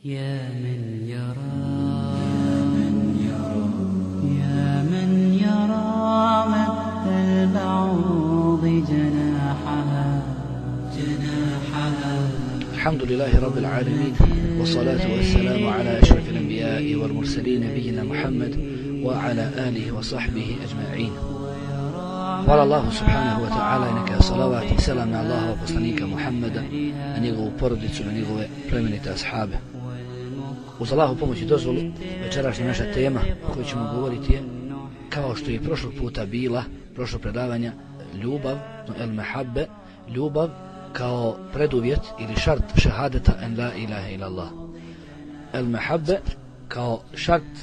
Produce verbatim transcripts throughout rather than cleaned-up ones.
يا من يرى يا من يرى مد البعوض جناحها جناحها. الحمد لله رب العالمين، والصلاة والسلام على أشرف الأنبياء والمرسلين نبينا محمد وعلى آله وصحبه أجمعين. Hvala Allahu subhanahu wa ta'ala i neka salavat i selam na Allahova poslanika Muhammeda, na njegovu porodicu, na njegove plemenite ashabe. Uz Allahu pomoć i dozvolu, večerašnja naša tema o kojoj ćemo govoriti je, kao što je prošlog puta bila, prošlo predavanja, ljubav, el mehabbe, ljubav kao preduvjet ili šart šehadeta en la ilaha illallah. El mehabbe kao šart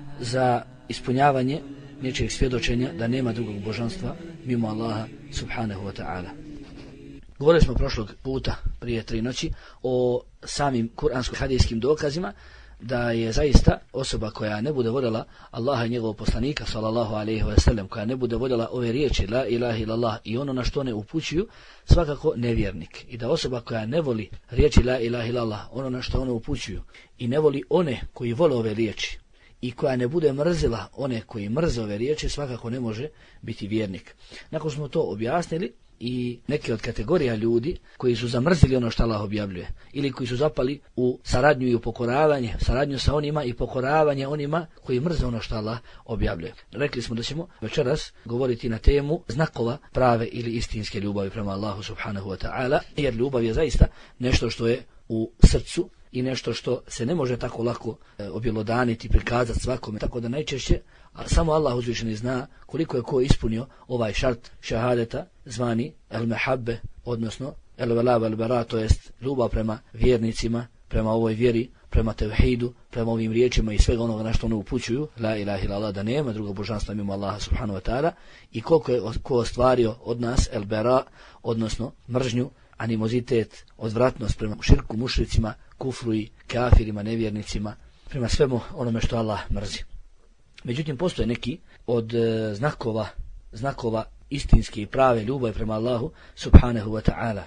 za ispunjavanje nečeg svjedočenja da nema drugog božanstva mimo Allaha subhanahu wa ta'ala. Govorili smo prošlog puta, prije tri noći, o samim kuransko-hadijskim dokazima da je zaista osoba koja ne bude voljela Allaha i njegovog poslanika sallallahu alejhi ve sellem, koja ne bude voljela ove riječi la ilaha illallah i ono na što ne upućuju, svakako nevjernik. I da osoba koja ne voli riječi la ilaha illallah, ono na što one upućuju, i ne voli one koji vole ove riječi, i koja ne bude mrzila one koji mrze ove riječi, svakako ne može biti vjernik. Nakon smo to objasnili, i neke od kategorija ljudi koji su zamrzili ono što Allah objavljuje, ili koji su zapali u saradnju i u pokoravanje, saradnju sa onima i pokoravanje onima koji mrze ono što Allah objavljuje. Rekli smo da ćemo večeras govoriti na temu znakova prave ili istinske ljubavi prema Allahu subhanahu wa ta'ala, jer ljubav je zaista nešto što je u srcu i nešto što se ne može tako lako e, objelodaniti, prikazati svakome, tako da najčešće a samo Allah uzvišeni zna koliko je ko ispunio ovaj šart šahadeta zvani el mehabbe, odnosno el vela vel bara, to jest ljubav prema vjernicima, prema ovoj vjeri, prema tevhidu, prema ovim riječima i svega onoga na što ono upućuju, la ilaha illallah, da nema drugog božanstva mimo Allaha subhanahu wa ta'ala, i koliko je ko ostvario od nas el bara, odnosno mržnju, animozitet, odvratnost prema širku, mušricima, kufru i kafirima, nevjernicima, prema svemu onome što Allah mrzi. Međutim, postoje neki od e, znakova, znakova istinske i prave ljubavi prema Allahu subhanahu wa ta'ala.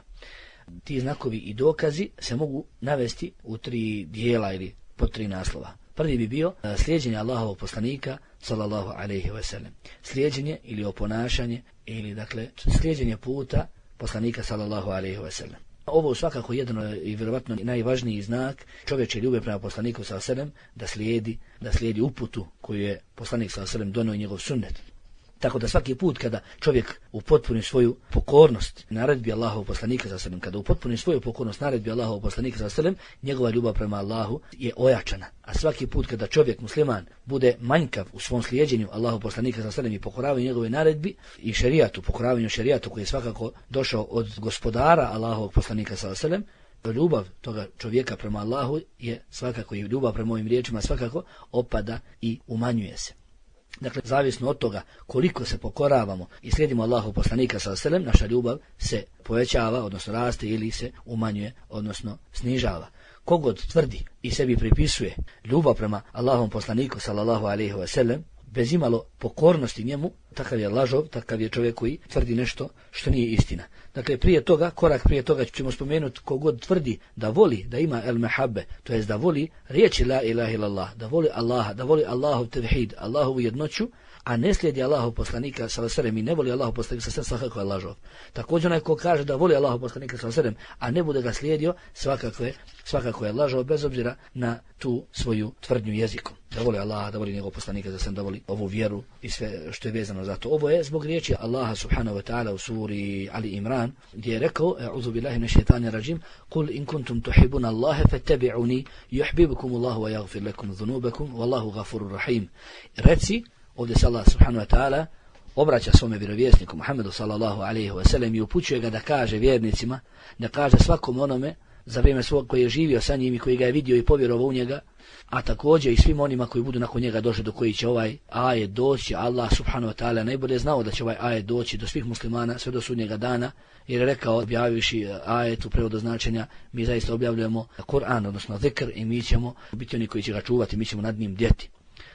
Ti znakovi i dokazi se mogu navesti u tri dijela ili po tri naslova. Prvi bi bio e, slijeđenje Allahovog poslanika sallallahu alejhi ve sellem. Slijeđenje ili oponašanje ili dakle slijeđenje puta poslanika sallallahu alejhi ve sellem. Ovo svakako jedan i vjerovatno najvažniji znak čovječje ljubavi prema poslaniku sallallahu alejhi ve sellem, da slijedi, da slijedi uputu koju je poslanik sallallahu alejhi ve sellem donio i njegov sunnet. Tako da svaki put kada čovjek upotpuni svoju pokornost naredbi Allahovog poslanika sallallahu alejhi ve sellem, kada upotpuni svoju pokornost naredbi Allahovog poslanika sallallahu alejhi ve sellem, njegova ljubav prema Allahu je ojačana. A svaki put kada čovjek musliman bude manjkav u svom slijeđenju Allahovog poslanika sallallahu alejhi ve sellem i pokoravanju njegove naredbi i šerijatu, pokoravanju šerijatu koji je svakako došao od gospodara Allahovog poslanika sallallahu alejhi ve sellem, ljubav toga čovjeka prema Allahu je svakako, i ljubav prema ovim riječima svakako opada i umanjuje se. Dakle, zavisno od toga koliko se pokoravamo i slijedimo Allahu poslanika sallallahu alejhi ve sellem, naša ljubav se povećava, odnosno raste, ili se umanjuje, odnosno snižava. Kogod tvrdi i sebi pripisuje ljubav prema Allahom poslaniku sallallahu alejhi ve sellem bez imalo pokornosti njemu, takav je lažov, takav je čovjek koji tvrdi nešto što nije istina. Dakle, prije toga, korak prije toga ćemo spomenuti kogod tvrdi da voli, da ima el mehabbe, to jest da voli riječi la ilaha illallah, da voli Allaha, da voli Allahov tevhid, Allahovu jednoću, a ne slijedi Allahov poslanika sallallahu alejhi ve sellem i ne voli Allahov poslanika sallallahu alejhi ve sellem, svakako je lažov. Također onaj ko kaže da voli Allahov poslanika sallallahu alejhi ve sellem, a ne bude ga slijedio, svakako je, svakako je lažov, bez obzira na tu svoju tvrdnju jezikom. Da voli Allaha, da voli njegov poslanika sallallahu alejhi ve sellem, da voli ovu vjeru i sve što je vezano za to. Ovo je zbog riječi Allaha subhanahu wa ta'ala u suri Ali Imran, gdje je rekao: "A'udhu billahi minash shaitanir rajim, qul in kuntum tuhibbuna Allaha fattabi'uni yuhibbukum Allahu wa yaghfir lakum dhunubakum wallahu ghafurur rahim." Reci, ovdje se Allah subhanahu wa ta'ala obraća svome vjerovjesniku Muhammedu sallallahu alejhi ve sellem i upućuje ga da kaže vjernicima, da kaže svakom onome za vrijeme svog koji je živio sa njim i koji ga je vidio i povjerovao u njega, a također i svim onima koji budu nakon njega došli, do koji će ovaj ajet doći. Allah subhanahu wa ta'ala najbolje znao da će ovaj ajet doći do svih muslimana sve do sudnjega dana, jer je rekao, objavivši ajet u prevodu značenja, mi zaista objavljujemo Kur'an, odnosno zikr, i mi ćemo biti oni koji će ga čuvati, mi ćemo nad njim bdjeti.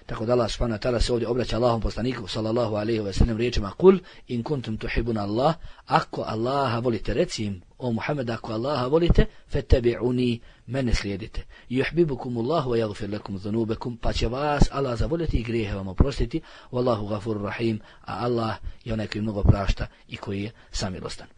Tako da Allah subhanahu wa ta'ala se ovdje obraća Allahom poslaniku sallallahu alejhi ve sellem riječima kul in kuntum tuhibuna Allah, ako Allaha volite, reci im o Muhammed, ako Allaha volite, fattabi'uni, mene slijedite, yuhibbukumullahu wa yaghfir lakum dhunubakum, pa će vas Allah zavoljeti i grijehe vam oprostiti, wallahu ghafurur rahim, a Allah je onaj koji mnogo prašta i koji je samilostan.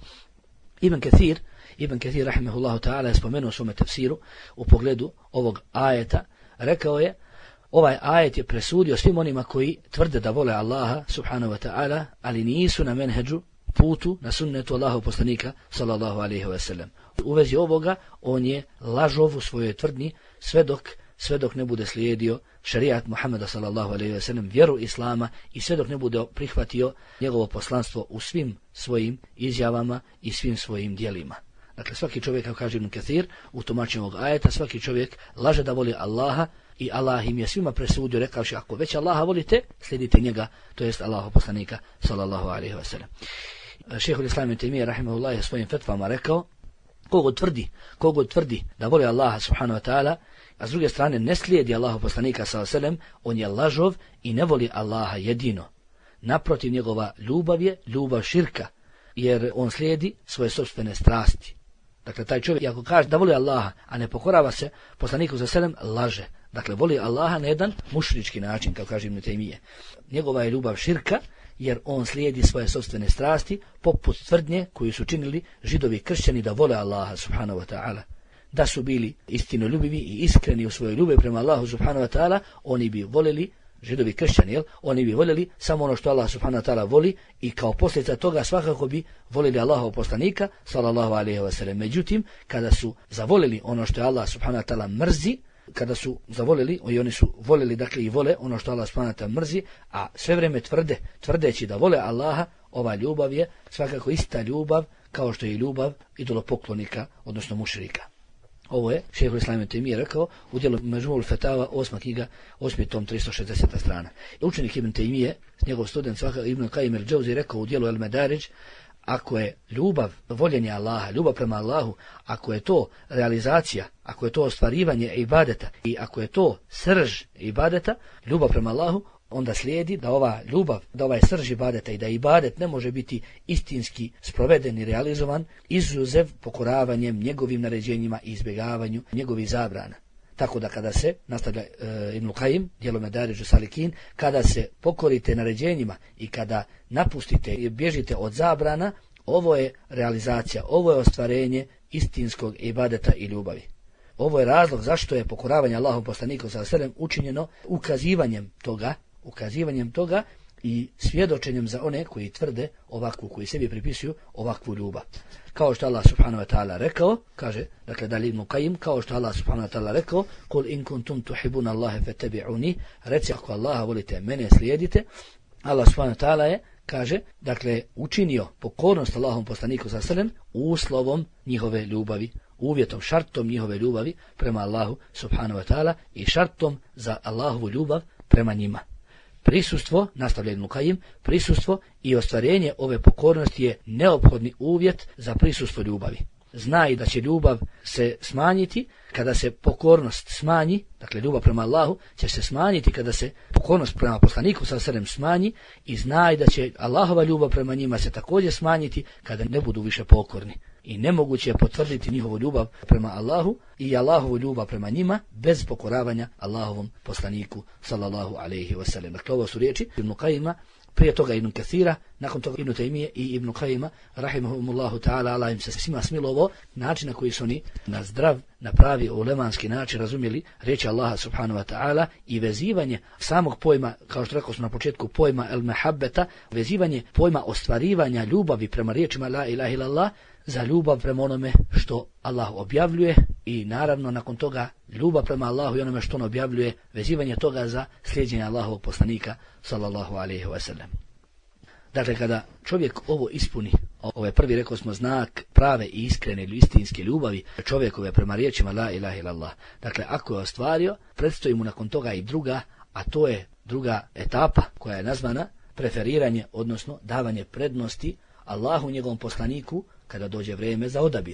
Ibn Kathir, Ibn Kathir rahimahullahu ta'ala je spomenuo u svome tefsiru u pogledu ovog ajeta, rekao je, ovaj ajet je presudio svim onima koji tvrde da vole Allaha subhanahu wa ta'ala, ali nisu na menheđu, putu, na sunnetu Allahov poslanika sallallahu alejhi ve sellem. U vezi ovoga on je lažov u svojoj tvrdnji sve dok, sve dok ne bude slijedio šerijat Muhameda sallallahu alejhi ve sellem, vjeru Islama, i sve dok ne bude prihvatio njegovo poslanstvo u svim svojim izjavama i svim svojim djelima. Dakle, svaki čovjek, kao kaže Ibn Kathir u tumačenju ovog ajeta, svaki čovjek laže da voli Allaha i Allah im je svima presudio rekavši, ako već Allaha volite, slijedite njega, to jest Allahov poslanika sallallahu alejhi ve sellem. Šejhul Islam ibn Tejmije rahimahullah je svojim fetvama rekao, kogo tvrdi, kogo tvrdi da voli Allaha subhanahu wa ta'ala, a s druge strane ne slijedi Allahov poslanika sallallahu alejhi ve sellem, on je lažov i ne voli Allaha jedino. Naprotiv, njegova ljubav je ljubav širka, jer on slijedi svoje sopstvene strasti. Dakle, taj čovjek, ako kaže da voli Allaha, a ne pokorava se poslaniku sallallahu alejhi ve sellem, laže. Dakle, voli Allaha na jedan mušrički način, kao kaže Ibn Tejmije. Njegova je ljubav širka, jer on slijedi svoje sopstvene strasti, poput tvrdnje koju su činili židovi i kršćani da vole Allaha subhanahu wa ta'ala. Da su bili istinoljubivi i iskreni u svojoj ljubavi prema Allahu subhanahu wa ta'ala, oni bi voljeli, židovi kršćani, jel? Oni bi voljeli samo ono što Allah subhanahu wa ta'ala voli i kao posljedica toga svakako bi voljeli Allahov poslanika sallallahu alejhi ve sellem. Međutim, kada su zavoljeli ono što je Allah subhanahu wa ta'ala mrzi, kada su zavoljeli, i oni su voljeli, dakle, i vole ono što Allah subhanahu wa ta'ala mrzi, a sve vrijeme tvrde, tvrdeći da vole Allaha, ova ljubav je svakako ista ljubav kao što je ljubav idolopoklonika, odnosno mušrika. Ovo je šejhul Islam ibn Tejmije rekao u djelu Međmu'ul Fetava, osma knjiga, osmi tom, tristo šezdeseta strana. Učenik Ibn Tejmije, njegov student svakako Ibn Qayyim el-Džauzi, rekao u djelu El-Medaridž, ako je ljubav, voljenje Allaha, ljubav prema Allahu, ako je to realizacija, ako je to ostvarivanje ibadeta i ako je to srž ibadeta, ljubav prema Allahu, onda slijedi da ova ljubav, da ovaj srž ibadeta i da ibadet ne može biti istinski sproveden i realizovan izuzev pokoravanjem njegovim naređenjima i izbjegavanju njegovih zabrana. Tako da kada se, nastavlja e, Ibn Qayyim, djelo Medaridž Salikin, kada se pokorite naređenjima i kada napustite i bježite od zabrana, ovo je realizacija, ovo je ostvarenje istinskog ibadeta i ljubavi. Ovo je razlog zašto je pokoravanje Allahov poslanika sallallahu alejhi ve sellem učinjeno ukazivanjem toga, ukazivanjem toga i svjedočenjem za one koji tvrde ovakvu, koji sebi pripisuju ovakvu ljubav. Kao što Allah subhanahu wa ta'ala rekao, kaže, dakle, dalje Ibn Qayyim, kao što Allah subhanahu wa ta'ala rekao, kul in kuntum tuhibuna Allahe fattabi'uni, reci ako Allaha volite, mene slijedite. Allah subhanahu wa ta'ala je, kaže, dakle, učinio pokornost Allahom poslaniku sallallahu alejhi ve sellem uslovom njihove ljubavi, uvjetom, šartom njihove ljubavi prema Allahu subhanahu wa ta'ala i šartom za Allahovu ljubav prema njima. Prisustvo, nastavlja Ibn Qayyim, prisustvo i ostvarenje ove pokornosti je neophodni uvjet za prisustvo ljubavi. Znaj da će ljubav se smanjiti kada se pokornost smanji, dakle ljubav prema Allahu će se smanjiti kada se pokornost prema poslaniku sallallahu alejhi ve sellem smanji, i znaj da će Allahova ljubav prema njima se također smanjiti kada ne budu više pokorni. I nemoguće je potvrditi njihovu ljubav prema Allahu i Allahovu ljubav prema njima bez pokoravanja Allahovom poslaniku sallallahu alejhi ve sellem. Dakle, ovo su riječi Ibn Qayyima, prije toga Ibn Kathira, nakon toga Ibn Tejmije i Ibn Qayyima, rahimahumullahu ta'ala, Allah im se svima smilovo, način na koji su oni na zdrav, na pravi ulemanski način razumjeli riječi Allaha subhanahu wa ta'ala i vezivanje samog pojma, kao što rekao smo na početku, pojma el-mehabbeta, vezivanje pojma ostvarivanja ljubavi prema riječima la ilaha illallah za ljubav prema onome što Allah objavljuje i naravno nakon toga ljubav prema Allahu i onome što on objavljuje, vezivanje toga za slijedjenje Allahovog poslanika sallallahu alejhi ve sellem. Dakle, kada čovjek ovo ispuni, ovo je prvi, rekao smo, znak prave i iskrene ili istinske ljubavi čovjekove prema riječima la ilaha illallah. Dakle, ako je ostvario, predstoji mu nakon toga i druga, a to je druga etapa koja je nazvana preferiranje, odnosno davanje prednosti Allahu, njegovom poslaniku, kada dođe vrijeme za odabir.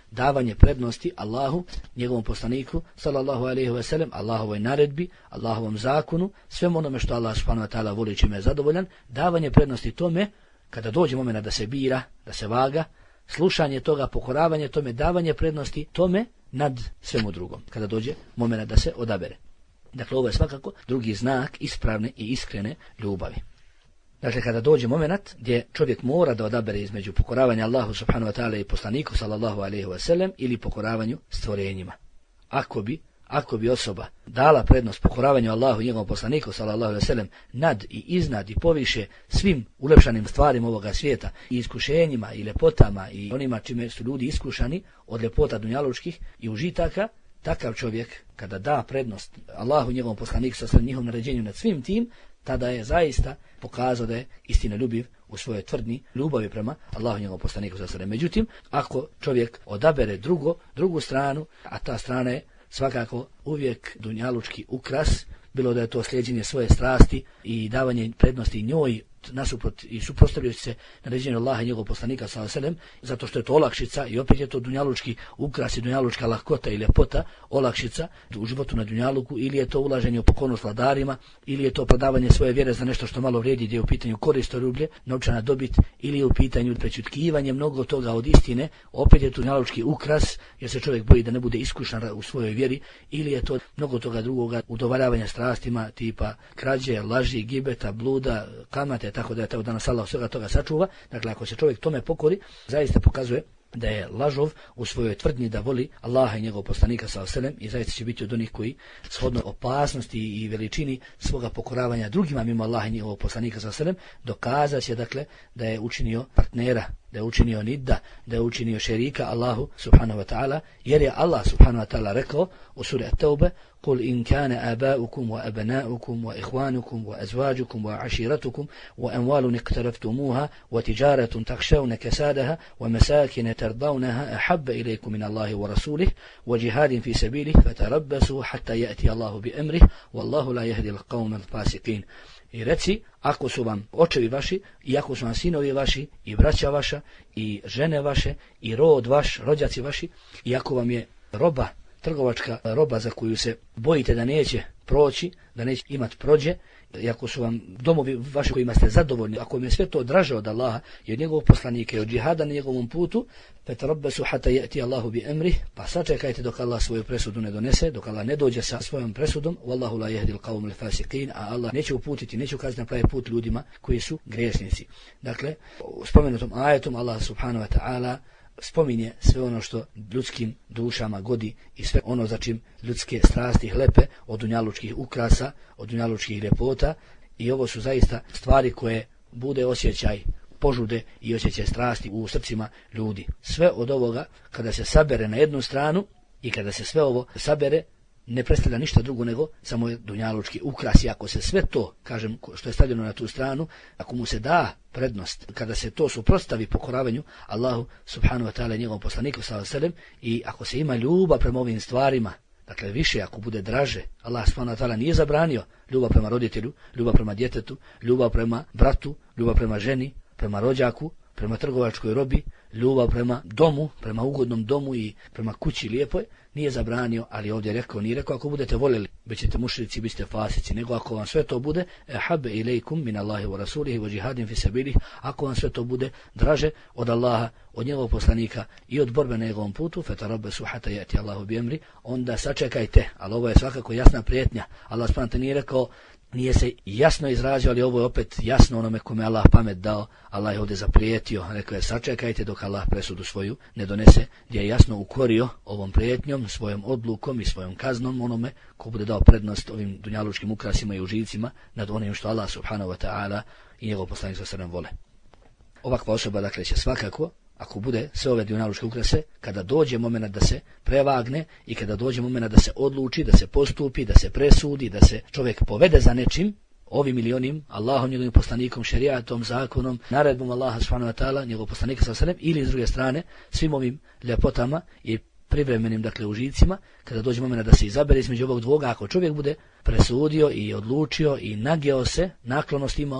davanje prednosti Allahu, njegovom poslaniku, sallallahu alejhi ve sellem, Allahovoj naredbi, Allahovom zakonu, svemu onome što Allah subhanahu wa ta'ala voli, čime je zadovoljan, davanje prednosti tome, kada dođe momena da se bira, da se vaga, slušanje toga, pokoravanje tome, davanje prednosti tome nad svemu drugom, kada dođe momena da se odabere. Dakle, ovo je svakako drugi znak ispravne i iskrene ljubavi. Dakle, kada dođe moment gdje čovjek mora da odabere između pokoravanja Allahu subhanahu wa ta'ala i poslaniku sallallahu alejhi ve sellem ili pokoravanju stvorenjima. Ako bi, ako bi osoba dala prednost pokoravanju Allahu i njegovom poslaniku sallallahu alejhi ve sellem nad i iznad i poviše svim ulepšanim stvarima ovoga svijeta i iskušenjima i lepotama i onima čime su ljudi iskušani od lepota dunjalučkih i užitaka, takav čovjek kada da prednost Allahu i njegovom poslaniku sallallahu alejhi ve sellem, njihovom naređenju nad svim tim, tada je zaista pokazao da je istinoljubiv u svojoj tvrdnji ljubavi prema Allahu i njegovom poslaniku sallallahu alejhi ve sellem. Međutim, ako čovjek odabere drugo, drugu stranu, a ta strana je svakako uvijek dunjalučki ukras, bilo da je to slijeđenje svoje strasti i davanje prednosti njoj nasuprot i suprotstavljajući se naređenju Allaha i njegovog poslanika sallallahu alejhi ve sellem, zato što je to olakšica i opet je to dunjalučki ukras i dunjalučka lahkota i ljepota, olakšica u životu na dunjaluku, ili je to ulaženje u pokornost vladarima, ili je to prodavanje svoje vjere za nešto što malo vrijedi, gdje je u pitanju koristoljublje, novčana dobit, ili je u pitanju prećutkivanje mnogo toga od istine, opet je to dunjalučki ukras jer se čovjek boji da ne bude iskušan u svojoj vjeri, ili je to mnogo toga drugoga, udovoljavanja strastima tipa krađe, laži, gibeta, bluda, kamate, tako da je tako da nas Allah svega toga sačuva. Dakle, ako se čovjek tome pokori, zaista pokazuje da je lažov u svojoj tvrdnji da voli Allaha i njegovog poslanika sallallahu alejhi ve sellem i zaista će biti od onih koji shodno opasnosti i veličini svoga pokoravanja drugima mimo Allaha i njegovog poslanika sallallahu alejhi ve sellem dokazat će, dakle, da je učinio partnera, da je učinio nidda, da je učinio šerika Allahu subhanahu wa ta'ala, jer je Allah subhanahu wa ta'ala rekao u suri At-Tauba: قل إن كان آباؤكم وأبناؤكم وإخوانكم وأزواجكم وعشيرتكم وأموال اقترفتموها وتجارة تخشون كسادها ومساكن ترضونها أحب إليكم من الله ورسوله وجهاد في سبيله فتربصوا حتى يأتي الله بأمره والله لا يهدي القوم الفاسقين. I reci, ako su vam očevi vaši, i ako su vam sinovi vaši, i braća vaša, i žene vaše, i rod vaš, rođaci vaši, i ako vam je roba, trgovačka roba za koju se bojite da neće proći, da neće imati prođe, i ako su vam domovi vaši kojima ste zadovoljni, ako vam je sve to draže od Allaha i od njegovog poslanika i od džihada na njegovom putu, fatarabbasu hatta ya'ti Allahu bi amri, pa sačekajte dok Allah svoju presudu ne donese, dok Allah ne dođe sa svojom presudom, wallahu la yahdi al-qawm al-fasiqin, a Allah neće uputiti, neće ukazati na pravi put ljudima koji su griješnici. Dakle, spomenutom ajetom Allah subhanahu wa ta'ala spominje sve ono što ljudskim dušama godi i sve ono za čim ljudske strasti hlepe od dunjalučkih ukrasa, od dunjalučkih ljepota, i ovo su zaista stvari koje bude osjećaj požude i osjećaj strasti u srcima ljudi. Sve od ovoga kada se sabere na jednu stranu i kada se sve ovo sabere, ne predstavlja ništa drugo nego samo dunjalučki ukras. I ako se sve to, kažem, što je stavljeno na tu stranu, ako mu se da prednost, kada se to suprotstavi pokoravanju Allahu subhanahu wa ta'ala i njegovom poslaniku sallallahu alejhi ve sellem, i ako se ima ljubav prema ovim stvarima, dakle više, ako bude draže, Allah subhanahu wa ta'ala nije zabranio ljubav prema roditelju, ljubav prema djetetu, ljubav prema bratu, ljubav prema ženi, prema rođaku, prema trgovačkoj robi, ljubav prema domu, prema ugodnom domu i prema kući lijepoj, nije zabranio, ali ovdje rekao, nije rekao ako budete voljeli, bit ćete mušrici, bit ćete fasici, nego ako vam sve to bude habbe ilejkum min Allahi wa rasulihi wa jihadin fi sabilih, ako vam sve to bude draže od Allaha, od njegovog poslanika i od borbe na njegovom putu, fatarabbasu hatta ya'ti Allahu bi amri, onda sačekajte. Ali ovo je svakako jasna prijetnja. Allah subhanahu wa ta'ala nije rekao, nije se jasno izrazio, ali ovo je opet jasno onome kome Allah pamet dao. Allah je ovdje zaprijetio, rekao je sačekajte dok Allah presudu svoju ne donese, gdje je jasno ukorio ovom prijetnjom, svojom odlukom i svojom kaznom onome ko bude dao prednost ovim dunjalučkim ukrasima i užicima nad onim što Allah subhanahu wa ta'ala i njegov poslanik sallallahu alejhi ve sellem vole. Ovakva osoba, dakle, će svakako, ako bude sve ove dunjalučke ukrase, kada dođe moment da se prevagne i kada dođe moment da se odluči, da se postupi, da se presudi, da se čovjek povede za nečim, ovim ili onim, Allahom, njegovim poslanikom, šerijatom, zakonom, naredbom Allaha subhanahu wa ta'ala, njegovog poslanika sallallahu alejhi ve sellem, ili s druge strane, svim ovim ljepotama i privremenim, dakle, užicima, kada dođe moment da se izabere između ovog dvoga, ako čovjek bude presudio i odlučio i nageo se, naklonost imao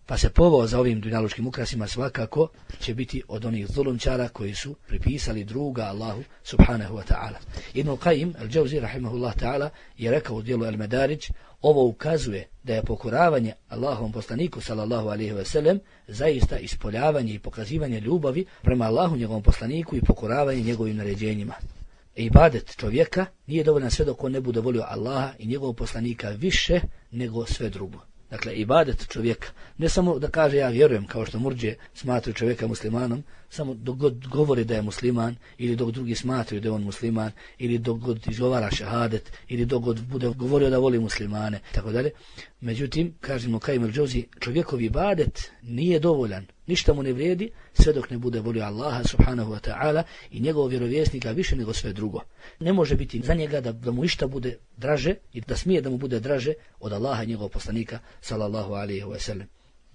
pa se povao za ovim dunjalučkim ukrasima, svakako će biti od onih zulumčara koji su pripisali druga Allahu subhanahu wa ta'ala. Ibn Qayyim al-Jawzi rahimahullah ta'ala je rekao u dijelu Al-Madarić, ovo ukazuje da je pokoravanje Allahovom poslaniku sallallahu alejhi ve sellem zaista ispoljavanje i pokazivanje ljubavi prema Allahu njegovom poslaniku i pokoravanje njegovim naređenjima. Ibadet čovjeka nije dovoljan sve dok on ne bude volio Allaha i njegovog poslanika više nego sve drugo. Dakle, ibadet čovjeka, ne samo da kaže ja vjerujem, kao što murđije smatraju čovjeka muslimanom, samo dok god govori da je musliman, ili dok drugi smatraju da je on musliman, ili dok god izgovara šahadet, ili dok god bude govorio da voli muslimane, tako dalje. Međutim, kažemo Qayyim al-Jawzi, čovjekov ibadet nije dovoljan, ništa mu ne vrijedi sve dok ne bude volio Allaha subhanahu wa ta'ala i njegovog vjerovjesnika više nego sve drugo. Ne može biti za njega da, da mu išta bude draže i da smije da mu bude draže od Allaha i njegovog poslanika sallallahu alejhi ve sellem.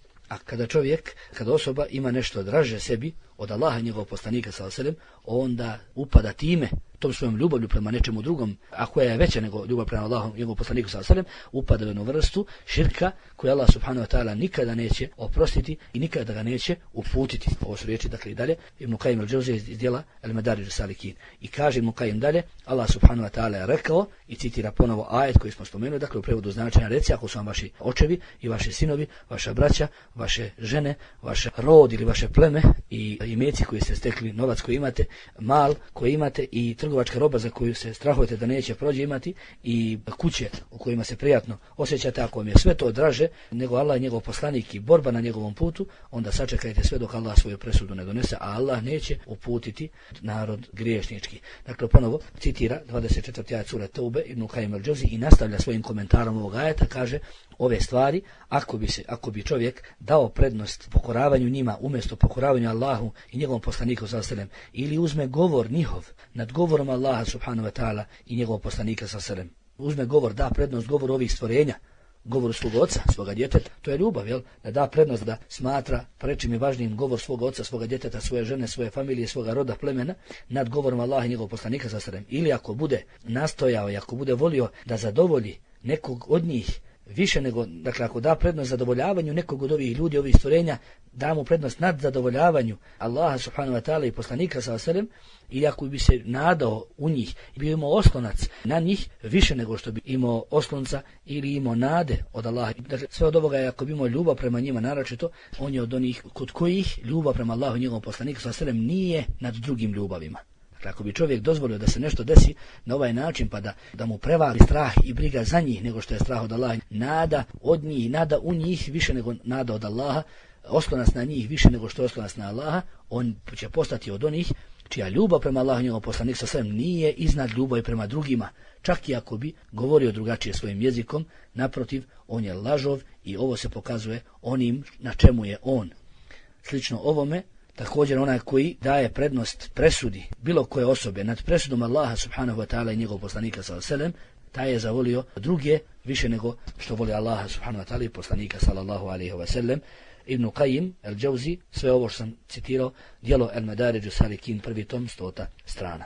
A kada čovjek, kada osoba ima nešto draže sebi od Allaha i njegovog poslanika sallallahu alejhi ve sellem, onda upada time, tom svojom ljubavlju prema nečemu drugom, a koja je veća nego ljubav prema Allahu i njegovom poslaniku sallallahu alejhi ve sellem, upada u jednu vrstu širka koju Allah subhanahu wa ta'ala nikada neće oprostiti i nikada ga neće uputiti. Ovo su riječi, dakle i dalje, Ibn Qayyim al-Jawzi iz djela Al-Madarij as-Salikin. I kaže Ibn Qayyim dalje, Allah subhanahu wa ta'ala je rekao i citira ponovo ajet koji smo spomenuli, dakle u prevodu značenja, reci ako su vam vaši očevi i vaši sinovi, vaša braća, vaše žene, vaš rod ili vaše pleme i imeci koji ste stekli, novac koji imate, mal koji imate i trgovačka roba za koju se strahujete da neće prođe imati i kuće u kojima se prijatno osjećate, ako vam je sve to draže nego Allah i njegov poslanik i borba na njegovom putu, onda sačekajte sve dok Allah svoju presudu ne donese, a Allah neće uputiti narod griješnički. Dakle, ponovo citira dvadeset četvrti ajet sure Teube Ibn Qayyim al-Jawzi i nastavlja svojim komentarom ovog ajeta, kaže ove stvari, ako bi se, ako bi čovjek dao prednost pokoravanju njima umjesto pokoravanju Allahu i njegovom poslaniku sallallahu alejhi ve sellem, ili uzme govor njihov nad govorom Allaha subhanahu wa ta'ala i njegovog poslanika sallallahu alejhi ve sellem, uzme govor, da prednost govoru ovih stvorenja, govoru svog oca, svoga djeteta, to je ljubav, jel? Da da prednost, da smatra prečim i važnijim govor svog oca, svoga djeteta, svoje žene, svoje familije, svoga roda, plemena, nad govorom Allaha i njegovog poslanika sallallahu alejhi ve sellem. Ili ako bude nastojao i ako bude volio da zadovolji nekog od njih više nego, dakle ako da prednost zadovoljavanju nekog od ovih ljudi, ovih stvorenja, da mu prednost nad zadovoljavanju Allaha subhanahu wa ta'ala i poslanika sallallahu alejhi ve sellem, i ako bi se nadao u njih i bi imao oslonac na njih više nego što bi imao oslonca ili imao nade od Allaha. Dakle, sve od ovoga je, ako bi imao ljubav prema njima naročito, on je od onih kod kojih ljubav prema Allahu i njegovom poslaniku sallallahu alejhi ve sellem nije nad drugim ljubavima. Dakle, ako bi čovjek dozvolio da se nešto desi na ovaj način, pa da, da mu prevali strah i briga za njih nego što je strah od Allaha, nada od njih, nada u njih više nego nada od Allaha, oslonac na njih više nego što je oslonac na Allaha, on će postati od onih čija ljubav prema Allahu i njegovom poslaniku sallallahu alejhi ve sellem nije iznad ljubavi prema drugima, čak i ako bi govorio drugačije svojim jezikom. Naprotiv, on je lažov i ovo se pokazuje onim na čemu je on. Slično ovome, također onaj koji daje prednost presudi bilo koje osobe nad presudom Allaha subhanahu wa ta'ala i njegovog poslanika sallallahu alejhi ve sellem, taj je zavolio druge više nego što voli Allaha subhanahu wa ta'ala i poslanika sallallahu alejhi ve sellem. Ibn Qayyim al-Jawzi, sve ovo što sam citirao, djelo Al-Madarij as-Salikin, prvi tom, stota strana.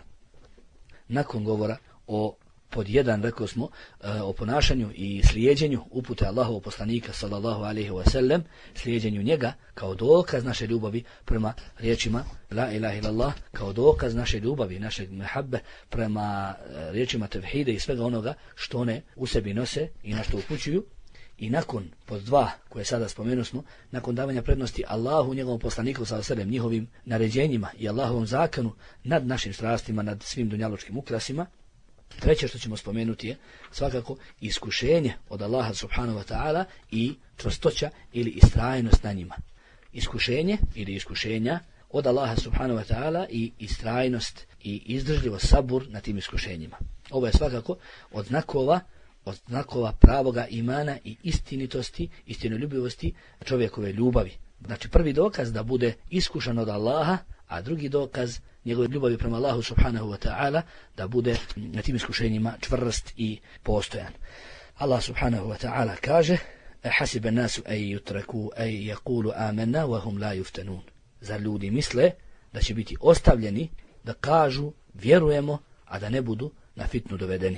Nakon govora o pod jedan, rekao smo, o ponašanju i slijedjenju upute Allahovog poslanika sallallahu alejhi ve sellem, slijedjenju njega kao dokaz naše ljubavi prema riječima la ilaha illallah, kao dokaz naše ljubavi, našeg mehabbe prema riječima tevhide i svega onoga što one u sebi nose i na što upućuju. I nakon, pod dva, koje sada spomenu smo, nakon davanja prednosti Allahu, njegovom poslaniku sallallahu alejhi ve sellem, njihovim naređenjima i Allahovom zakonu nad našim strastima, nad svim dunjalučkim ukrasima, treće što ćemo spomenuti je svakako iskušenje od Allaha subhanahu wa ta'ala i čvrstoća ili istrajnost na njima. Iskušenje ili iskušenja od Allaha subhanahu wa ta'ala i istrajnost i izdržljivo sabur na tim iskušenjima. Ovo je svakako od znakova od znakova pravoga imana i istinitosti, istinoljubivosti čovjekove ljubavi. Znači, prvi dokaz da bude iskušan od Allaha, a drugi dokaz njegove ljubavi prema Allahu subhanahu wa ta'ala da bude na tim iskušenjima čvrst i postojan. Allah subhanahu wa ta'ala kaže: "Hasiba an-nasu an yutraku an yaqulu amanna wa hum la yuftanun." Zar ljudi misle da će biti ostavljeni da kažu vjerujemo, a da ne budu na fitnu dovedeni?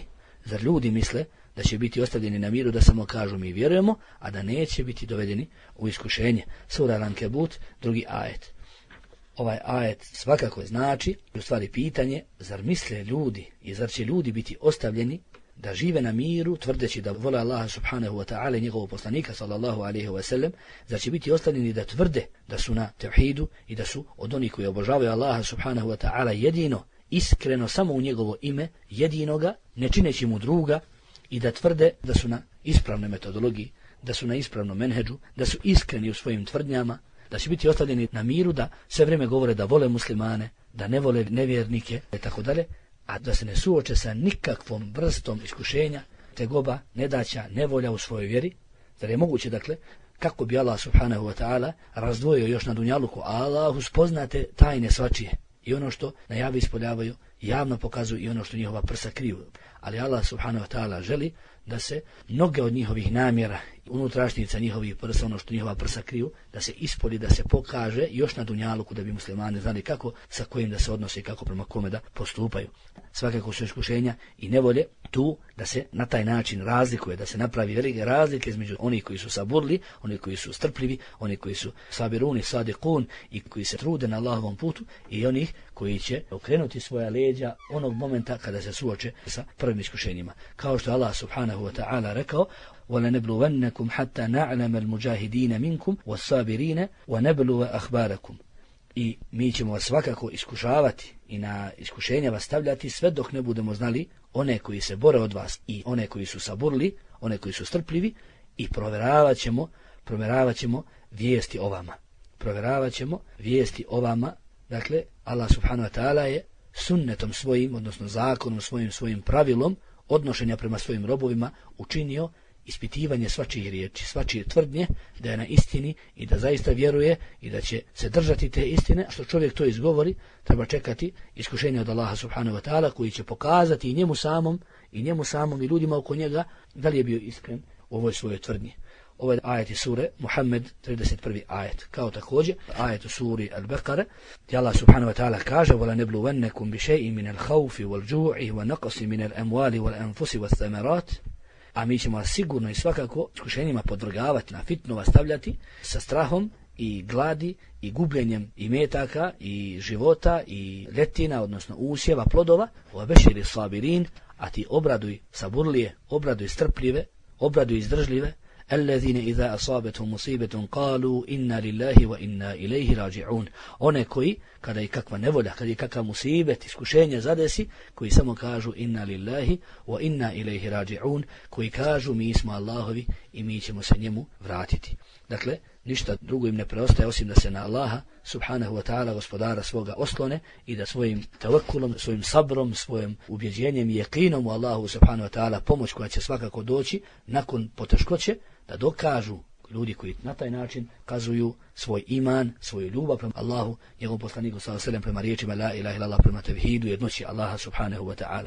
Zar ljudi misle da će biti ostavljeni na miru da samo kažu mi vjerujemo, a da neće biti dovedeni u iskušenje? Sura Al-Ankebut, drugi ajet. Ovaj ajet svakako znači, u stvari pitanje, zar misle ljudi i zar će ljudi biti ostavljeni da žive na miru, tvrdeći da vole Allaha subhanahu wa ta'ala i njegovog poslanika sallallahu alaihi wa sallam, zar će biti ostavljeni da tvrde da su na tevhidu i da su od onih koji obožavaju Allaha subhanahu wa ta'ala jedino, iskreno, samo u njegovo ime, jedinoga, ne čineći mu druga, i da tvrde da su na ispravnoj metodologiji, da su na ispravnom menhedžu, da su iskreni u svojim tvrdnjama, da će biti ostavljeni na miru, da sve vrijeme govore da vole muslimane, da ne vole nevjernike i tako dalje, a da se ne suoče sa nikakvom vrstom iskušenja, tegoba, nedaća, nevolja u svojoj vjeri. Zar je moguće, dakle, kako bi Allah subhanahu wa ta'ala razdvojio još na dunjaluku, a Allahu spoznate tajne svačije i ono što najavi ispoljavaju, javno pokazuju i ono što njihova prsa kriju. Ali Allah subhanahu wa ta'ala želi da se mnoge od njihovih namjera, unutrašnjica njihovih prsa, ono što njihova prsa kriju, da se ispolji, da se pokaže još na dunjaluku, da bi muslimani znali kako, sa kojim da se odnose i kako prema kome da postupaju. Svakako su iskušenja i nevolje tu da se na taj način razlikuje, da se napravi velike razlike između onih koji su saburli, oni koji su strpljivi, oni koji su sabiruni, sadikun i koji se trude na Allahovom putu, i onih koji će okrenuti svoja leđa onog momenta kada se suoče sa prvim iskušenjima. Kao što Allah subhanahu wa ta'ala rekao: وَلَنَبْلُوَنَّكُمْ حَتَّى نَعْلَمَ الْمُجَاهِدِينَ مِنْكُمْ وَالصَّابِرِينَ وَنَبْلُوَ أَخْبَارَكُمْ. I mi ćemo vas svakako iskušavati i na iskušenja vas stavljati sve dok ne budemo znali one koji se bore od vas i one koji su saburli, one koji su strpljivi, i provjeravat ćemo, provjeravat ćemo vijesti o vama. Provjeravat ćemo vijesti o vama. Dakle, Allah subhanahu wa ta'ala je sunnetom svojim, odnosno zakonom svojim, svojim pravilom odnošenja prema svojim robovima učinio ispitivanje svačije riječi, svačije tvrdnje, da je na istini i da zaista vjeruje i da će se držati te istine. Što čovjek to izgovori, treba čekati iskušenje od Allaha subhanahu wa ta'ala, koji će pokazati i njemu samom i njemu samom i ljudima oko njega da li je bio iskren u ovoj svojoj tvrdnji. Ovaj ajet iz sure Muhammed, trideset prvi ajet, kao također ajet u suri Al-Baqara, gdje Allah subhanahu wa ta'ala kaže: وَلَنَبْلُوَنَّكُمْ بِشَيْءٍ مِنَ الْخَوْفِ وَالْجُوعِ وَنَقْصٍ مِنَ الْأَمْوَالِ وَالْأَنْفُسِ وَالثَّمَرَاتِ. A mi ćemo vas sigurno i svakako iskušenjima podvrgavati, na fitnu vas stavljati sa strahom i gladi i gubljenjem i metaka i života i ljetina, odnosno usjeva, plodova. وَبَشِّرِ الصَّابِرِينَ. A ti obraduj saburlije, obraduj strpljive, obraduj izdržljive. الذين إذا أصابتهم مصيبة قالوا إنا لله وإنا إليه راجعون. One koji, kada je kakva nevolja, kada je kakav musibet, iskušenje zadesi, koji samo kažu inna lillahi wa inna ilaihi raji'un, koji kažu mi smo Allahovi i mi ćemo se njemu vratiti. Dakle, ništa drugo im ne preostaje osim da se na Allaha subhanahu wa ta'ala, gospodara svoga, oslone i da svojim tawakkulom, svojim sabrom, svojim ubjeđenjem i jeqinom u Allahu subhanahu wa ta'ala, pomoć koja će svakako doći nakon poteškoće, da dokažu ljudi koji na taj način kazuju svoj iman, svoju ljubav prema Allahu, njegovom poslaniku sallallahu alejhi ve sellem, prema riječima la ilaha illallah, prema tevhidu, jednoći Allaha subhanahu wa ta'ala.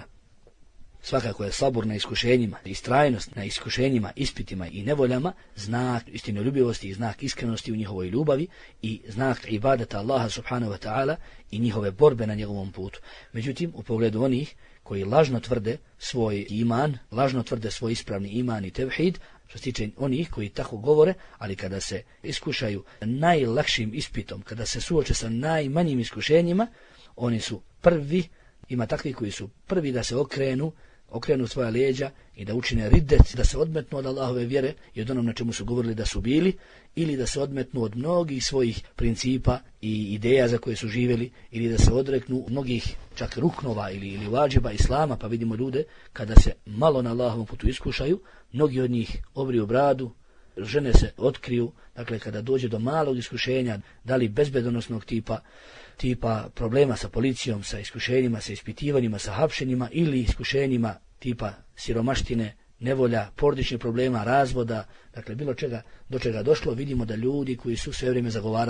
Svakako je sabur na iskušenjima, istrajnost na iskušenjima, ispitima i nevoljama znak istinoljubivosti i znak iskrenosti u njihovoj ljubavi i znak ibadeta Allaha subhanahu wa ta'ala i njihove borbe na njegovom putu. Međutim, u pogledu onih koji lažno tvrde svoj iman, lažno tvrde svoj ispravni iman i tevhid, što se tiče onih koji tako govore, ali kada se iskušaju najlakšim ispitom, kada se suoče sa najmanjim iskušenjima, oni su prvi, ima takvi koji su prvi da se okrenu, okrenu svoja leđa i da učine riddet, da se odmetnu od Allahove vjere i od onom na čemu su govorili da su bili, ili da se odmetnu od mnogih svojih principa i ideja za koje su živjeli, ili da se odreknu mnogih čak ruknova ili, ili vađiba islama. Pa vidimo ljude kada se malo na Allahovom putu iskušaju, mnogi od njih obriju bradu, žene se otkriju. Dakle, kada dođe do malog iskušenja, da li bezbedonosnog tipa, tipa problema sa policijom, sa iskušenjima, sa ispitivanjima, sa hapšenjima, ili iskušenjima tipa siromaštine, nevolja, porodičnih problema, razvoda, dakle bilo čega do čega došlo, vidimo da ljudi koji su sve vrijeme zagovarali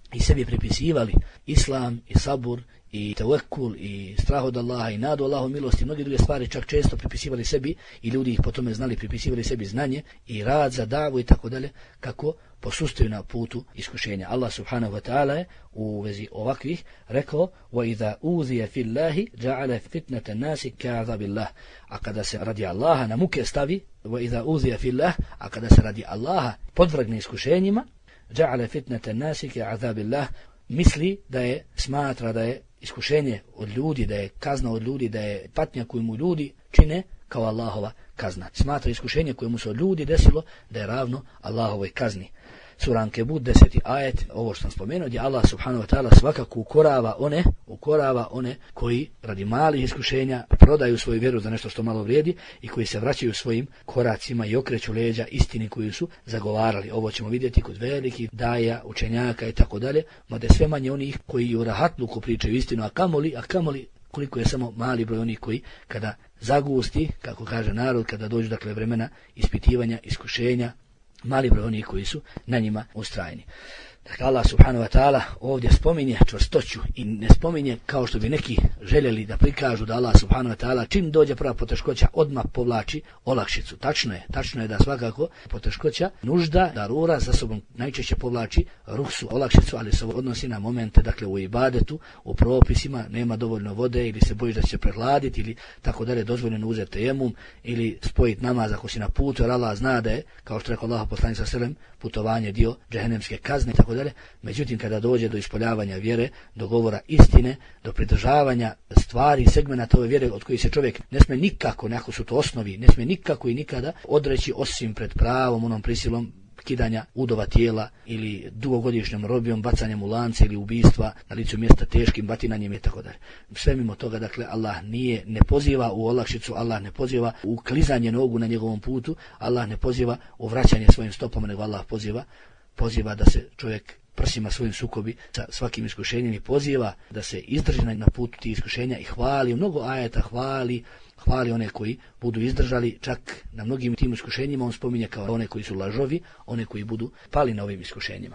i sebi pripisivali islam i sabur i tevekul i strah od Allaha i nadu Allahu milosti, mnogi druge stvari čak često pripisivali sebi i ljudi ih po tome znali, pripisivali sebi znanje i rad za davu i tako dalje, kako posustaju na putu iskušenja. Allah subhanahu wa ta'ala je u vezi ovakvih rekao: وَإِذَا أُوذِيَ فِي اللَّهِ جَعَلَ فِتْنَةَ النَّاسِ كَعَذَابِ اللَّهِ. A kada se radi Allaha na muke stavi, وَإِذَا أُوذِيَ فِي اللَّهِ, a kada se radi Allaha podvrgne iskušenjima, جَعَلَ فِتْنَةَ النَّاسِ كَعَذَابِ اللَّهِ, misli da je, smatra da je iskušenje od ljudi, da je kazna od ljudi, da je patnja koju mu ljudi čine kao Allahova kazna. Smatra iskušenje koje mu se od ljudi desilo da je ravno Allahovoj kazni. Sura Ankebut, deseti ajet, ovo što sam spomenuo, gdje Allah subhanahu wa ta'ala svakako ukorava one, ukorava one koji radi malih iskušenja prodaju svoju vjeru za nešto što malo vrijedi i koji se vraćaju svojim koracima i okreću leđa istini koju su zagovarali. Ovo ćemo vidjeti kod velikih daja, učenjaka i tako dalje, mada je sve manje onih koji u rahatluku pričaju istinu, a kamoli, a kamoli koliko je samo mali broj onih koji kada zagusti, kako kaže narod, kada dođu dakle vremena ispitivanja, iskušenja, mali broj onih koji su na njima ustrajni. Dakle, Allah subhanahu wa ta'ala ovdje spominje čvrstoću i ne spominje kao što bi neki željeli da prikažu da Allah subhanahu wa ta'ala čim dođe prva poteškoća odmah povlači olakšicu. Tačno je, tačno je da svakako poteškoća, nužda, darura za sobom najčešće povlači ruksu, olakšicu, ali se odnosi na momente, dakle u ibadetu, u propisima, nema dovoljno vode ili se bojiš da će prehladiti ili tako dalje, dozvoljeno uzeti tejemum ili spojiti namaz ako si na putu, jer Allah zna da je, kao što rekao Allah poslanik sallallahu alejhi ve sellem, putovanje dio džehennemske kazne i tako dalje. Međutim, kada dođe do ispoljavanja vjere, do govora istine, do pridržavanja stvari i segmenata ove vjere od kojih se čovjek ne smije nikako, nekako su to osnovi, ne smije nikako i nikada odreći osim pred pravom, onom prisilom kidanja udova tijela ili dugogodišnjom robijom, bacanjem u lance ili ubistva na licu mjesta, teškim batinanjem i tako dalje. Sve mimo toga, dakle, Allah nije, ne poziva u olakšicu, Allah ne poziva u klizanje nogu na njegovom putu, Allah ne poziva u vraćanje svojim stopama, nego Allah poziva poziva da se čovjek prsima svojim sukobi sa svakim iskušenjem i poziva da se izdrži na putu tih iskušenja i hvali, mnogo ajeta hvali, hvali one koji budu izdržali, čak na mnogim tim iskušenjima on spominje kao one koji su lažovi, one koji budu pali na ovim iskušenjima.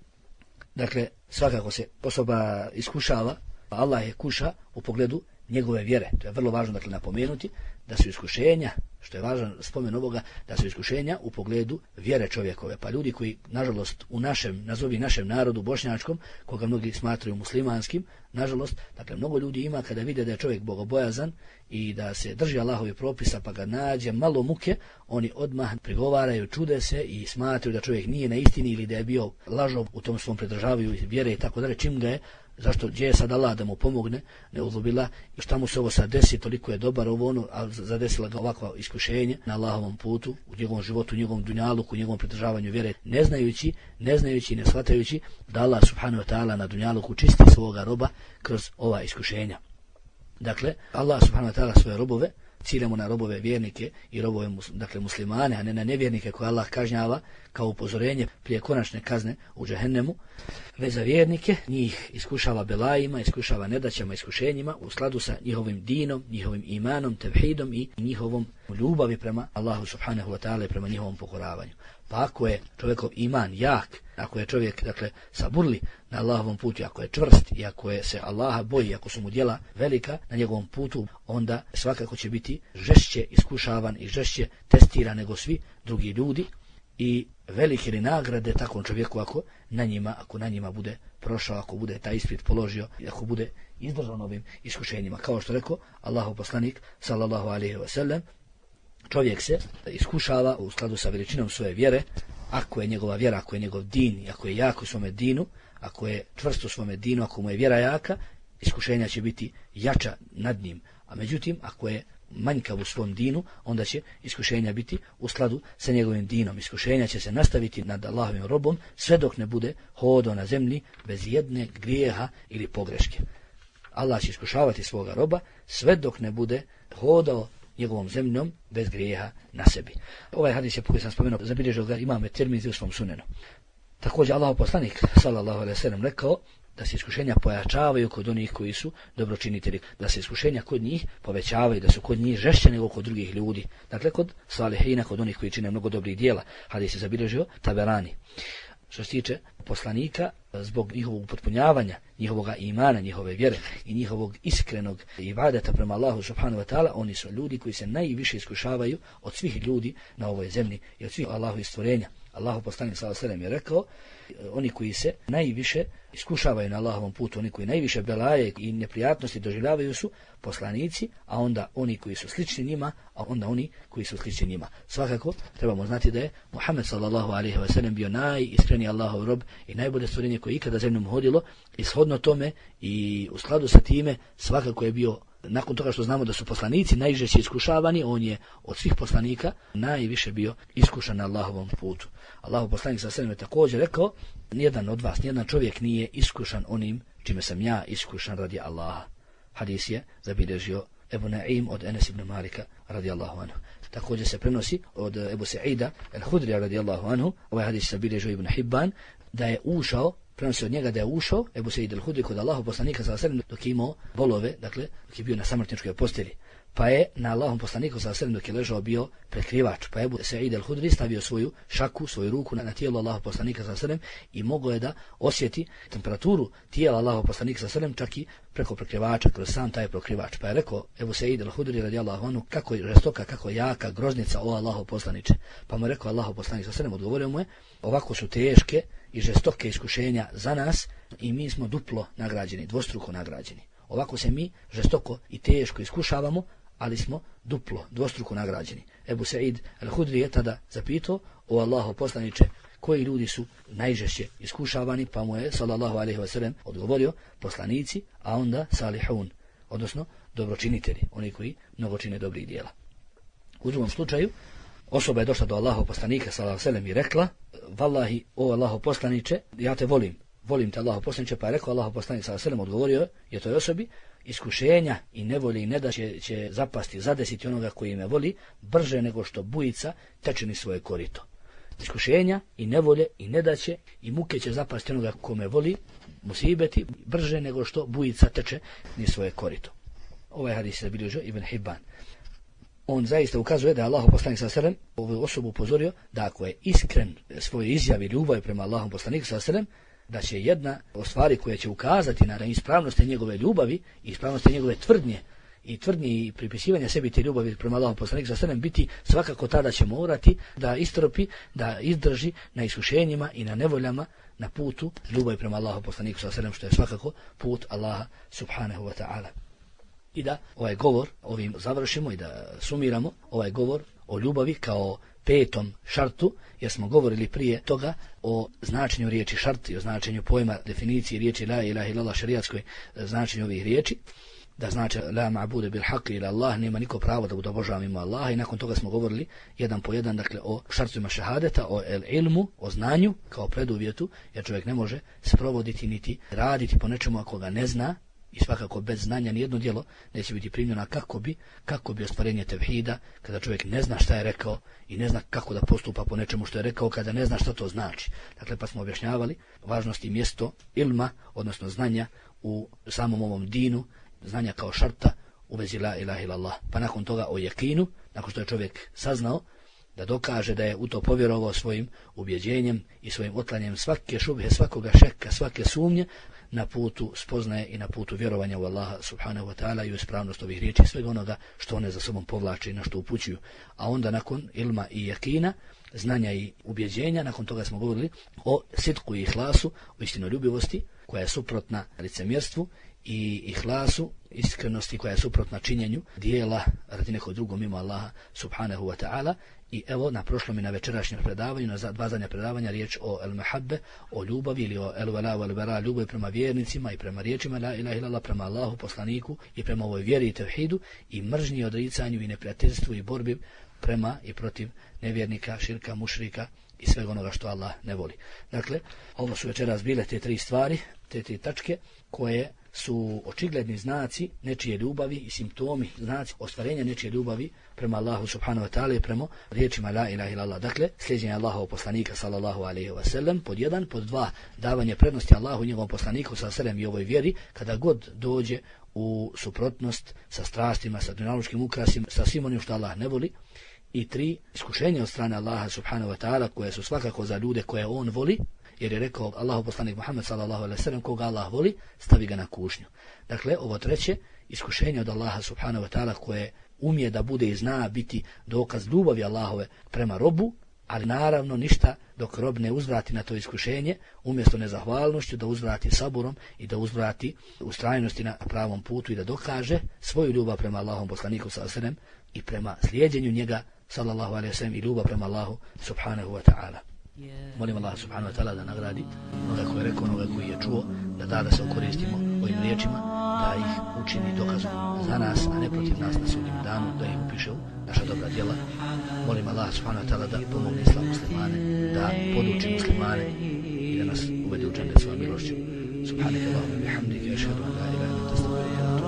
Dakle, svakako se osoba iskušava, Allah je kuša u pogledu njegove vjere. To je vrlo važno dakle napomenuti da su iskušenja, što je važan spomen ovoga, da su iskušenja u pogledu vjere čovjekove. Pa ljudi koji, nažalost, u našem, nazovi našem narodu bošnjačkom, koga mnogi smatraju muslimanskim, nažalost, dakle, mnogo ljudi ima kada vide da je čovjek bogobojazan i da se drži Allahovi propisa, pa ga nađe malo muke, oni odmah prigovaraju, čude se i smatraju da čovjek nije na istini ili da je bio lažov u tom svom pridržavanju vjere i tako dalje, čim ga je, zašto gdje je sad Allah da mu pomogne, ne uzubila, i šta mu se ovo sad desi, toliko je dobar ovo ono, a zadesila ga ovakva iskušenje na Allahovom putu, u njegovom životu, u njegovom dunjaluku, u njegovom pridržavanju vjere, ne znajući, ne znajući, ne shvatajući da Allah subhanahu wa ta'ala na dunjaluku čisti svoga roba kroz ova iskušenja. Dakle, Allah subhanahu wa ta'ala svoje robove, ciljamo na robove vjernike i robove dakle muslimane, a ne na nevjernike koje Allah kažnjava kao upozorenje prije konačne kazne u džehennemu, već za vjernike njih iskušava belajima, iskušava nedaćama, iskušenjima u skladu sa njihovim dinom, njihovim imanom, tevhidom i njihovom ljubavi prema Allahu subhanahu wa ta'ala i prema njihovom pokoravanju. Pa ako je čovjekov iman jak, ako je čovjek dakle saburli na Allahovom putu, ako je čvrst i ako je se Allaha boji, ako su mu djela velika na njegovom putu, onda svakako će biti žešće iskušavan i žešće testiran nego svi drugi ljudi i velike li nagrade takvom čovjeku ako na njima, ako na njima bude prošao, ako bude taj ispit položio i ako bude izdržan ovim iskušenjima. Kao što rekao Allahov poslanik sallallahu alejhi ve sellem, čovjek se iskušava u skladu sa veličinom svoje vjere, ako je njegova vjera, ako je njegov din, ako je jak u svome dinu, ako je čvrst u svome dinu, ako mu je vjera jaka, iskušenja će biti jača nad njim. A međutim, ako je manjkav u svom dinu, onda će iskušenja biti u skladu sa njegovim dinom. Iskušenja će se nastaviti nad Allahovim robom sve dok ne bude hodao na zemlji bez jedne grijeha ili pogreške. Allah će iskušavati svoga roba sve dok ne bude hodao njegovom zemljom bez grijeha na sebi. Ovaj hadis je, koji sam spomenuo, zabilježio ga imam Tirmizi u svom sunenu. Također Allahov poslanik sallallahu alejhi ve sellem rekao da se iskušenja pojačavaju kod onih koji su dobročinitelji, da se iskušenja kod njih povećavaju, da su kod njih žešće nego kod drugih ljudi. Dakle, kod salihina, kod onih koji čine mnogo dobrih djela. Hadis je zabilježio Taberani. što se tiče poslanika, zbog njihovog upotpunjavanja, njihovog imana, njihove vjere i njihovog iskrenog ibadeta prema Allahu subhanahu wa ta'ala, oni su ljudi koji se najviše iskušavaju od svih ljudi na ovoj zemlji i od svih Allahovih stvorenja. Allahu poslanik sallallahu alejhi ve sellem je rekao, oni koji se najviše iskušavaju na Allahovom putu, oni koji najviše belaje i neprijatnosti doživljavaju su poslanici, a onda oni koji su slični njima, a onda oni koji su slični njima. Svakako trebamo znati da je Muhammed sallallahu alejhi ve sellem bio najiskreniji Allahov rob i najbolje stvorenje koje je ikada zemljom hodilo, i shodno tome i u skladu sa time svakako je bio, nakon toga što znamo da su poslanici najžešće iskušavani, on je od svih poslanika najviše bio iskušan na Allahovom putu. Allahov poslanik sallallahu alejhi ve sellem je također rekao, nijedan od vas, nijedan čovjek nije iskušan onim čime sam ja iskušan radi Allaha. Hadis je zabilježio Ebu Naim od Enes ibn Malika radijallahu anhu. Također se prenosi od Ebu Sa'ida al-Hudrija radijallahu anhu, ovaj hadis se zabilježio Ibn Hibban, da je ušao, prenosi od njega da je ušao Ebu Sa'id al-Hudri kod Allahov poslanika sallallahu alejhi ve sellem dok je imao bolove, dakle dok je bio na samrtničkoj postelji. Pa je na Allahom poslaniku sallallahu alejhi ve sellem dok je ležao bio prekrivač, pa je Ebu Sa'id al-Hudri stavio svoju šaku, svoju ruku na, na tijelo Allahov poslanika sallallahu alejhi ve sellem i mogao je da osjeti temperaturu tijela Allahov poslanika sallallahu alejhi ve sellem čak i preko prekrivača, kroz sam taj prekrivač. Pa je rekao Ebu Sa'id al-Hudri radijallahu anhu, kako je žestoka, kako je jaka groznica o Allahov poslaniče. Pa mu je rekao Allahov poslanik sallallahu alejhi ve sellem, odgovorio mu je, ovako su teške i žestoke iskušenja za nas i mi smo duplo nagrađeni, dvostruko nagrađeni. Ovako se mi žestoko i teško iskušavamo, ali smo duplo, dvostruko nagrađeni. Ebu Sa'id al-Hudri je tada zapitao, o Allahov poslaniče, koji ljudi su najžešće iskušavani, pa mu je sallallahu alejhi ve sellem odgovorio, poslanici, a onda salihun, odnosno dobročinitelji, oni koji mnogo čine dobrih djela. U drugom slučaju, osoba je došla do Allahov poslanika sallallahu alejhi ve sellem i rekla, vallahi, o Allahov poslaniče, ja te volim, volim te Allahov poslaniče, pa je rekao Allahov poslanik sallallahu alejhi ve sellem, odgovorio je toj osobi, iskušenja i nevolje i nedaće će zapasti, zadesiti onoga koji me voli, brže nego što bujica teče ni svoje korito. Iskušenja i nevolje i nedaće i muke će zapasti onoga ko me voli, musibeti, brže nego što bujica teče ni svoje korito. Ovaj hadis je zabilježio Ibn Hibban. On zaista ukazuje da je Allahov poslanik sallallahu alejhi ve sellem ovu osobu upozorio da ako je iskren svoje izjave ljubavi prema Allahom poslaniku sallallahu alejhi ve sellem, da će jedna od stvari koja će ukazati na ispravnost njegove ljubavi i ispravnost njegove tvrdnje i tvrdnje i pripisivanja sebi te ljubavi prema Allahom poslaniku sallallahu alejhi ve sellem biti svakako tada će morati da istrpi, da izdrži na iskušenjima i na nevoljama na putu ljubavi prema Allahom poslaniku sallallahu alejhi ve sellem, što je svakako put Allaha subhanahu wa ta'ala. I da ovaj govor ovim završimo i da sumiramo ovaj govor o ljubavi kao petom šartu, jer smo govorili prije toga o značenju riječi šart i o značenju pojma definicije riječi la ilaha illallah, šerijatskoj značenju ovih riječi, da znači la ma'budu bil haqqi illa Allah, nema niko pravo da bude obožavan mimo Allaha, i nakon toga smo govorili jedan po jedan, dakle o šartovima šehadeta, o el ilmu, o znanju kao preduvjetu, jer čovjek ne može sprovoditi niti raditi po nečemu ako ga ne zna. I svakako bez znanja nijedno djelo neće biti primljeno, kako bi, kako bi ostvarenje tevhida, kada čovjek ne zna šta je rekao i ne zna kako da postupa po nečemu što je rekao, kada ne zna šta to znači. Dakle, pa smo objašnjavali važnost i mjesto ilma, odnosno znanja u samom ovom dinu, znanja kao šarta u vezi la ilaha illallah. Pa nakon toga o jakinu, nakon što je čovjek saznao da dokaže da je u to povjerovao svojim ubjeđenjem i svojim otklanjem svake šubhe, svakoga šeka, svake sumnje, na putu spoznaje i na putu vjerovanja u Allaha subhanahu wa ta'ala i u ispravnost ovih riječi, svega onoga što one za sobom povlače i na što upućuju. A onda nakon ilma i jakina, znanja i ubjeđenja, nakon toga smo govorili o sidku i ihlasu, o istinoljubivosti koja je suprotna licemjerstvu, i ihlasu, iskrenosti koja je suprotna činjenju dijela radi nekog drugog mimo Allaha subhanahu wa ta'ala. I evo na prošlom i na večerašnjem predavanju, na dva zadnja predavanja, riječ o el mahabbe, o ljubavi ili o el wala wal bara, ljubav prema vjernicima i prema riječima la ilaha illallah, prema Allahu poslaniku i prema ovoj vjeri i tevhidu, i mržnji i odricanju i neprijateljstvu i borbi prema i protiv nevjernika, širka, mušrika i svega onoga što Allah ne voli. Dakle, ovo su večeras bile te tri stvari, te tri tačke koje su očigledni znaci nečije ljubavi i simptomi, znaci ostvarenja nečije ljubavi prema Allahu subhanahu wa ta'ala i prema riječima la ilaha illallah. Dakle, slijedjenje Allahovog poslanika sallallahu alejhi ve sellem pod jedan, pod dva, davanje prednosti Allahu i njegovom poslaniku sallallahu alejhi ve sellem i ovoj vjeri kada god dođe u suprotnost sa strastima, sa dunjalučkim ukrasima, sa svim onim što Allah ne voli. I tri, iskušenje od strane Allaha subhanahu wa ta'ala koje su svakako za ljude koje on voli, jer je rekao Allahov poslanik Muhammed sallallahu alejhi ve sellem koga Allah voli, stavi ga na kušnju. Dakle, ovo treće, iskušenje od Allaha subhanahu wa ta'ala koje umije da bude i zna biti dokaz ljubavi Allahove prema robu, ali naravno ništa dok rob ne uzvrati na to iskušenje, umjesto nezahvalnošću da uzvrati saburom i da uzvrati ustrajnosti na pravom putu i da dokaže svoju ljubav prema Allahom poslaniku sallallahu alejhi ve sellem i prema slijedjenju njega sallallahu alejhi ve sellem i ljubav prema Allahu subhanahu wa ta'ala. Molim Allah subhanahu wa ta'ala da nagradi onoga koji je rekao, onoga koji je čuo, da da da se okoristimo ovim riječima, da ih učini dokazom za nas, a ne protiv nas na sudnjem danu, da ih upiše u naša dobra djela. Molim Allah subhanahu wa ta'ala da pomogne islam muslimane, da poduči muslimane i da nas uvede u džennet svojom milošću. Subhanaka Allahumma bihamdika, ashhadu an la ilaha illa anta, astaghfiruka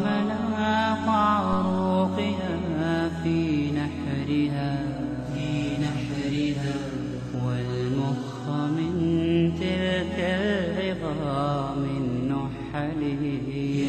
wa atubu ilayk.